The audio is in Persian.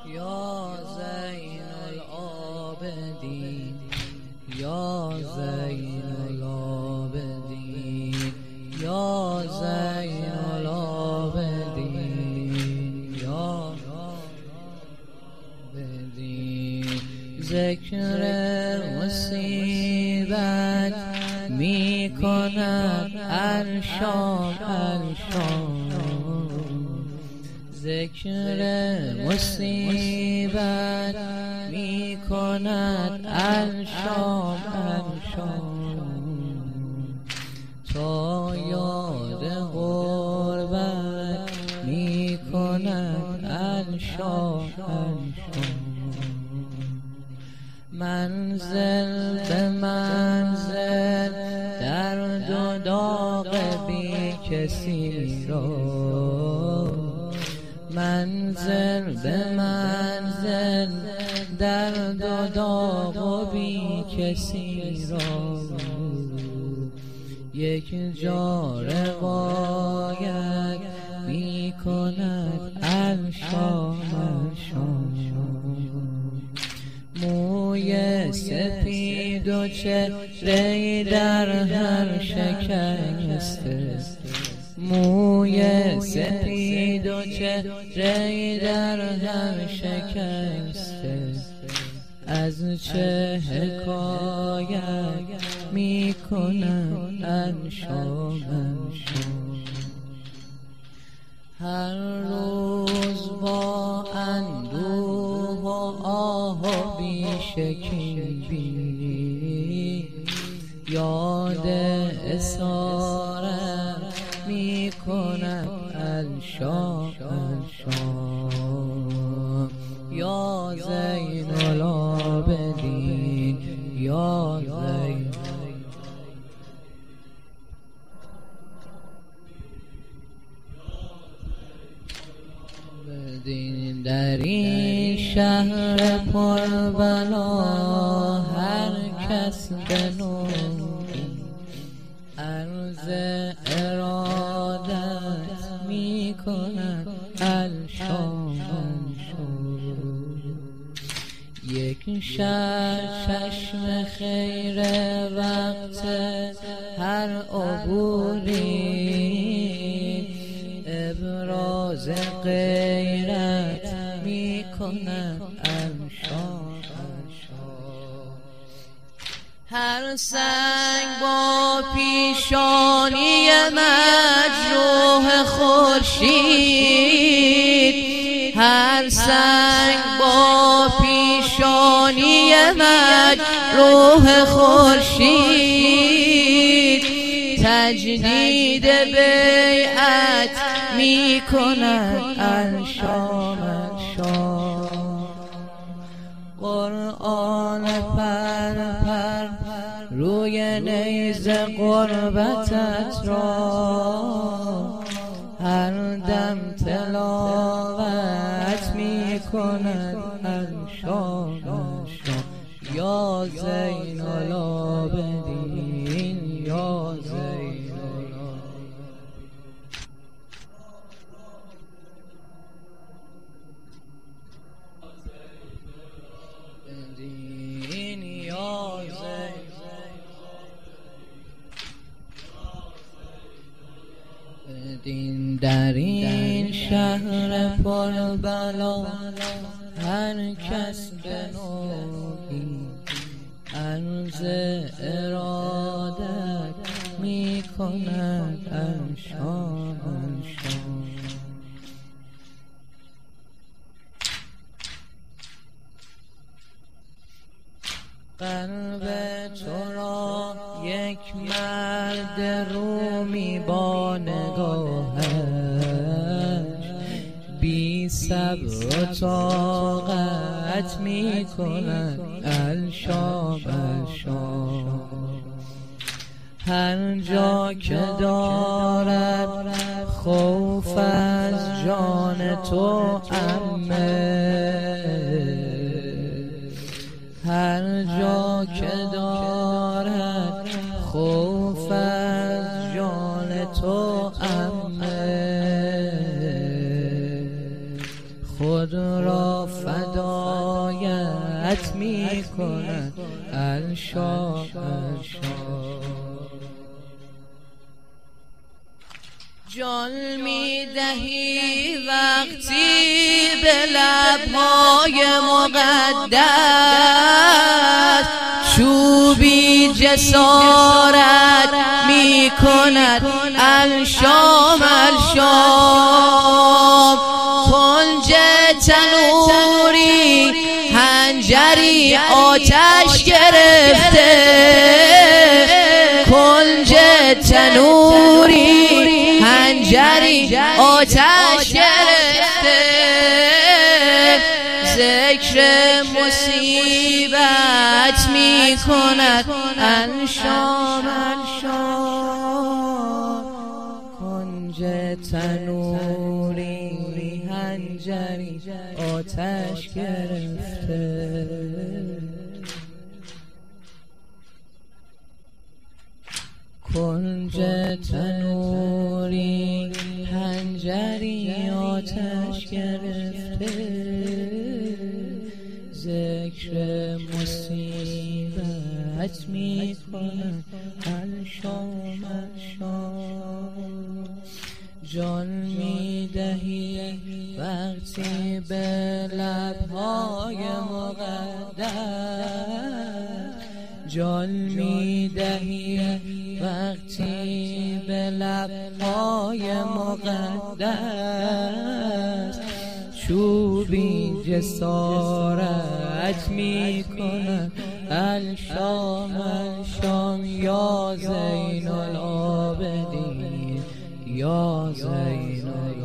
یا زین العابدین یا زین العابدین یا زین العابدین یا عابدین. ذکر مصیبت می کند الشام ذکر مصیبت می کند الشام تا یاد غربت می کند الشام منزل به منزل درد و داغ بی کسی را منزل به منزل درد و داغ و بی کسی را یک جا روایت می کند الشام موی سپید و چهره در هم شکسته موی سپید و چهره در هم شکسته از چه حکایت می کنم الشام هر روز با اندوه و آه و بیشکیبی یاد اسارت می کند الشام یا زین العابدین یا زین در این شهر پربلا هر کس به نوعی عرض ارادت می کند الشام یک چشم خیر وقت هر عبوری ابراز غیرت می کند الشام هر سنگ با پیشانی مجروح خورشید هر سنگ با پیشانی مجروح خورشید تجدید بیعت می کند الشام قرآن پر روی نیزه غربتت را هر دم تلاوت می کند الشام یا زین العابدین یا زین العابدین یا زین در این شهر پربلا هر کس به نوعی عرض ارادت می کند الشام قلب تو را یک مرد رومی با نگاهش بی صبر و طاقت می کند الشام هر جا که دارد خوف از جان تو هر جا که دارد خوف از جان تو خود را فدایت می کند الشام الشام. جان می دهی وقتی به لبهای مقدس، چوبی جسارت می کند الشام الشام. کنج تنوری حنجری آتش گرفته، کنج تنوری حنجری آتش گرفته. ذکر مصیبت می کند الشام الشام. کنج تنوری حنجری آتش گرفته. کنج تنوری حنجری آتش گرفته. ذکر مصیبت می کند الشام الشام. جان می دهی وقتی به لبهای مقدس، جان می دهی وقتی به لبهای مقدس. چوبی جسارت می کند الشام الشام. یا زین العابدین یا زین